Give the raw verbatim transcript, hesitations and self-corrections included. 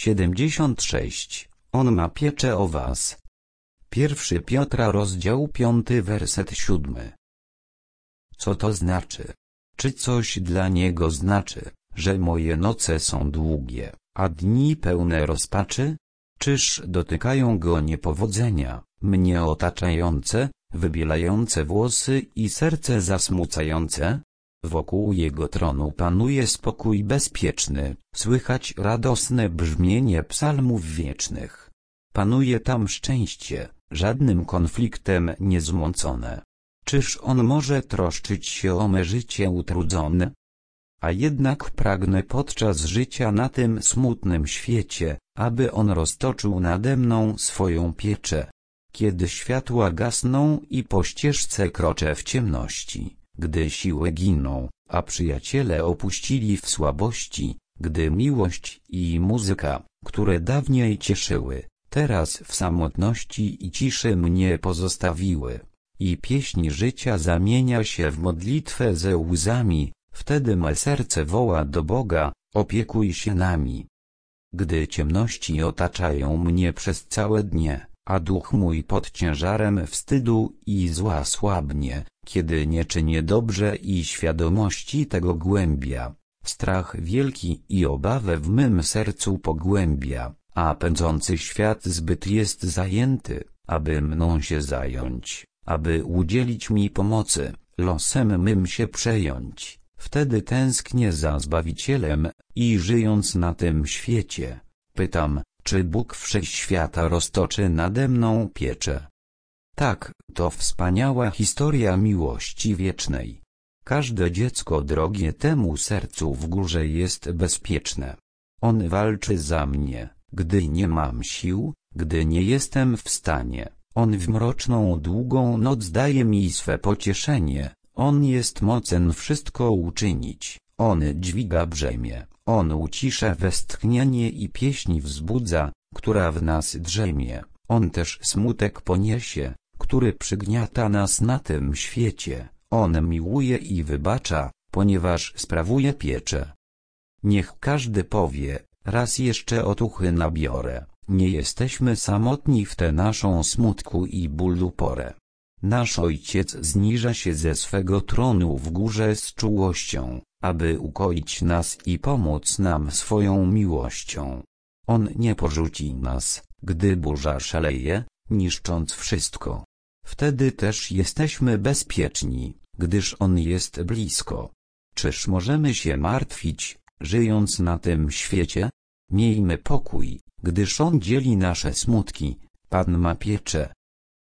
siedemdziesiąt sześć. On ma pieczę o was. Pierwszy Piotra rozdział piąty werset siódmy. Co to znaczy? Czy coś dla niego znaczy, że moje noce są długie, a dni pełne rozpaczy? Czyż dotykają go niepowodzenia, mnie otaczające, wybielające włosy i serce zasmucające? Wokół jego tronu panuje spokój bezpieczny, słychać radosne brzmienie psalmów wiecznych. Panuje tam szczęście, żadnym konfliktem niezmącone. Czyż on może troszczyć się o me życie utrudzone? A jednak pragnę podczas życia na tym smutnym świecie, aby on roztoczył nade mną swoją pieczę. Kiedy światła gasną i po ścieżce kroczę w ciemności, gdy siły giną, a przyjaciele opuścili w słabości, gdy miłość i muzyka, które dawniej cieszyły, teraz w samotności i ciszy mnie pozostawiły, i pieśń życia zamienia się w modlitwę ze łzami, wtedy me serce woła do Boga, opiekuj się nami. Gdy ciemności otaczają mnie przez całe dnie, a duch mój pod ciężarem wstydu i zła słabnie, kiedy nie czynię dobrze i świadomości tego głębia, strach wielki i obawę w mym sercu pogłębia, a pędzący świat zbyt jest zajęty, aby mną się zająć, aby udzielić mi pomocy, losem mym się przejąć. Wtedy tęsknię za Zbawicielem i żyjąc na tym świecie, pytam, czy Bóg Wszechświata roztoczy nade mną pieczę. Tak, to wspaniała historia miłości wiecznej. Każde dziecko drogie temu sercu w górze jest bezpieczne. On walczy za mnie, gdy nie mam sił, gdy nie jestem w stanie. On w mroczną długą noc daje mi swe pocieszenie. On jest mocen wszystko uczynić, On dźwiga brzemię, On ucisza westchnienie i pieśń wzbudza, która w nas drzemie, On też smutek poniesie, który przygniata nas na tym świecie, On miłuje i wybacza, ponieważ sprawuje pieczę. Niech każdy powie, raz jeszcze otuchy nabiorę, nie jesteśmy samotni w tę naszą smutku i bólu porę. Nasz Ojciec zniża się ze swego tronu w górze z czułością, aby ukoić nas i pomóc nam swoją miłością. On nie porzuci nas, gdy burza szaleje, niszcząc wszystko. Wtedy też jesteśmy bezpieczni, gdyż On jest blisko. Czyż możemy się martwić, żyjąc na tym świecie? Miejmy pokój, gdyż On dzieli nasze smutki, Pan ma pieczę,